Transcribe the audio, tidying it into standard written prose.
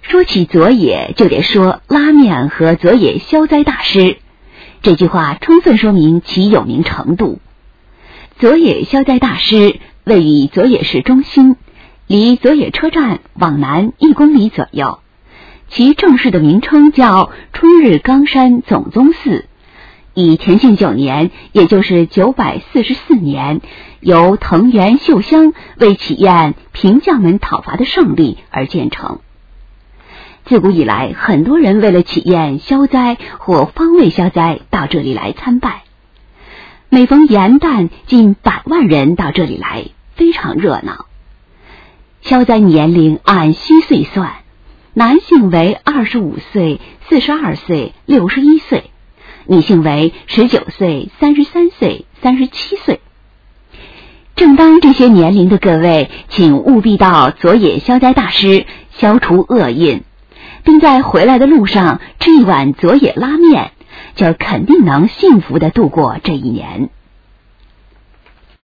说起佐野，就得说拉面和佐野消灾大师。这句话充分说明其有名程度。佐野消灾大师位于佐野市中心，离佐野车站往南1公里左右。其正式的名称叫春日冈山总宗寺，以田信9年，也就是944年，由藤原秀香为祈愿平将们讨伐的胜利而建成。自古以来，很多人为了祈愿消灾或方位消灾到这里来参拜。每逢元旦，近100万人到这里来，非常热闹。消灾年龄按虚岁算，男性为25岁、42岁、61岁，女性为19岁、33岁、37岁。正当这些年龄的各位，请务必到佐野消灾大师消除厄运，并在回来的路上吃一碗佐野拉面，就肯定能幸福地度过这一年。